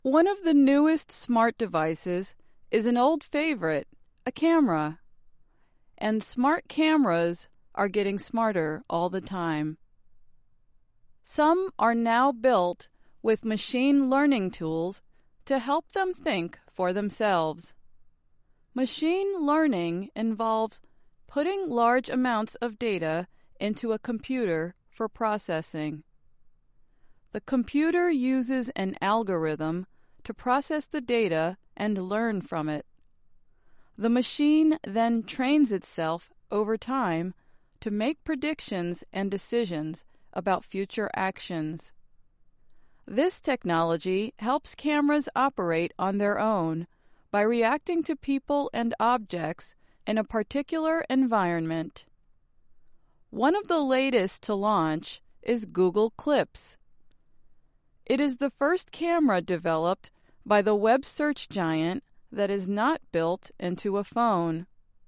One of the newest smart devices is an old favorite, a camera. And smart cameras are getting smarter all the time. Some are now built with machine learning tools to help them think for themselves. Machine learning involves putting large amounts of data into a computer for processing. The computer uses an algorithm to process the data and learn from it. The machine then trains itself over time to make predictions and decisions about future actions. This technology helps cameras operate on their own by reacting to people and objects in a particular environment. One of the latest to launch is Google Clips. It is the first camera developed by the web search giant that is not built into a phone.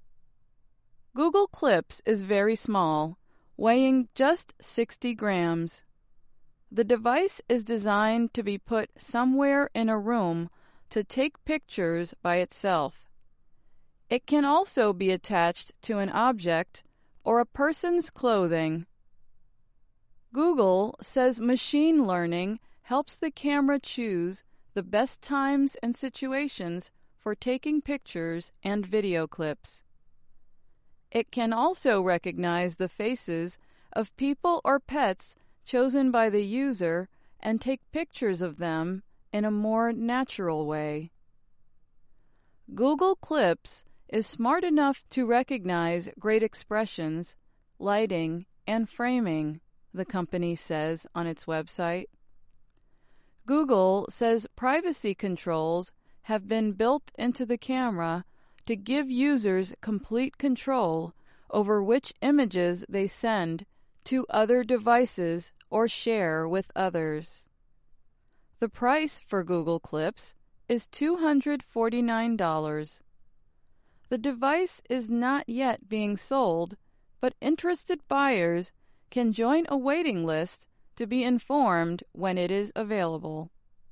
Google Clips is very small, weighing just 60 grams. The device is designed to be put somewhere in a room to take pictures by itself. It can also be attached to an object or a person's clothing. Google says machine learning helps the camera choose the best times and situations for taking pictures and video clips. It can also recognize the faces of people or pets chosen by the user and take pictures of them in a more natural way. Google Clips is smart enough to recognize great expressions, lighting, and framing, the company says on its website. Google says privacy controls have been built into the camera to give users complete control over which images they send to other devices or share with others. The price for Google Clips is $249. The device is not yet being sold, but interested buyers can join a waiting list to be informed when it is available.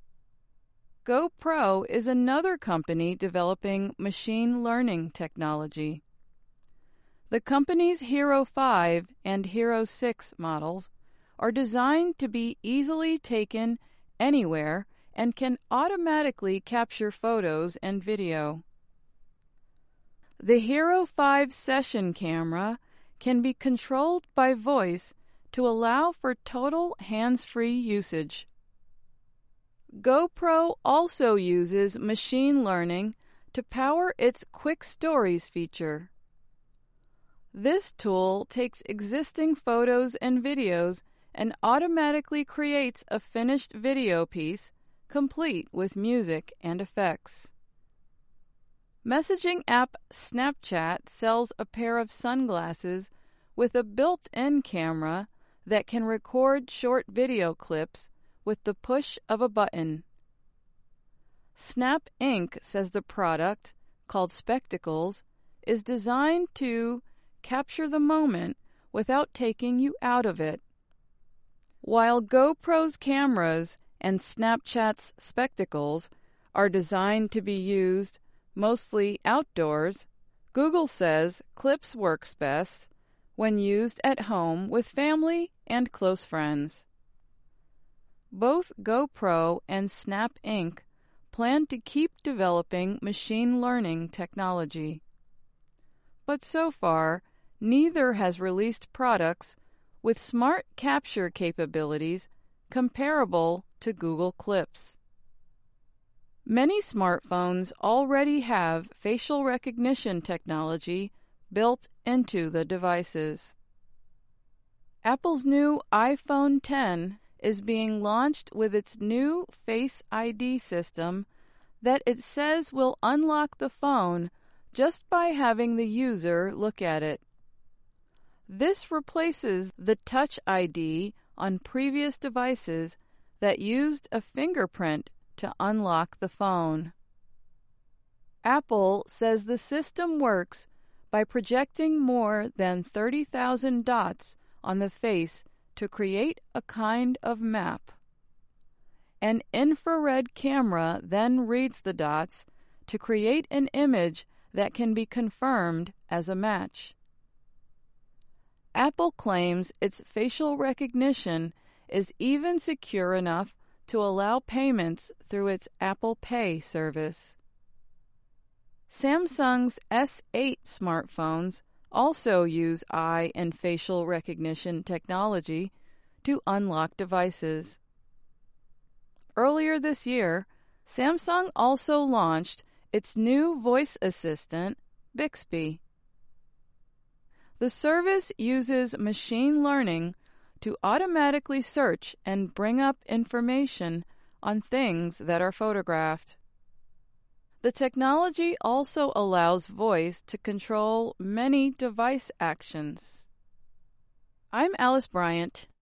GoPro is another company developing machine learning technology. The company's Hero 5 and Hero 6 models are designed to be easily taken anywhere and can automatically capture photos and video. The Hero 5 session camera can be controlled by voice to allow for total hands-free usage. GoPro also uses machine learning to power its Quick Stories feature. This tool takes existing photos and videos and automatically creates a finished video piece complete with music and effects. Messaging app Snapchat sells a pair of sunglasses with a built-in camera that can record short video clips with the push of a button. Snap Inc. says the product, called Spectacles, is designed to capture the moment without taking you out of it. While GoPro's cameras and Snapchat's Spectacles are designed to be used mostly outdoors, Google says Clips works best when used at home with family and close friends. Both GoPro and Snap Inc. plan to keep developing machine learning technology. But so far, neither has released products with smart capture capabilities comparable to Google Clips. Many smartphones already have facial recognition technology built into the devices. Apple's new iPhone X is being launched with its new Face ID system that it says will unlock the phone just by having the user look at it. This replaces the Touch ID on previous devices that used a fingerprint to unlock the phone. Apple says the system works by projecting more than 30,000 dots on the face to create a kind of map. An infrared camera then reads the dots to create an image that can be confirmed as a match. Apple claims its facial recognition is even secure enough to allow payments through its Apple Pay service. Samsung's S8 smartphones also use eye and facial recognition technology to unlock devices. Earlier this year, Samsung also launched its new voice assistant, Bixby. The service uses machine learning to automatically search and bring up information on things that are photographed. The technology also allows voice to control many device actions. I'm Alice Bryant.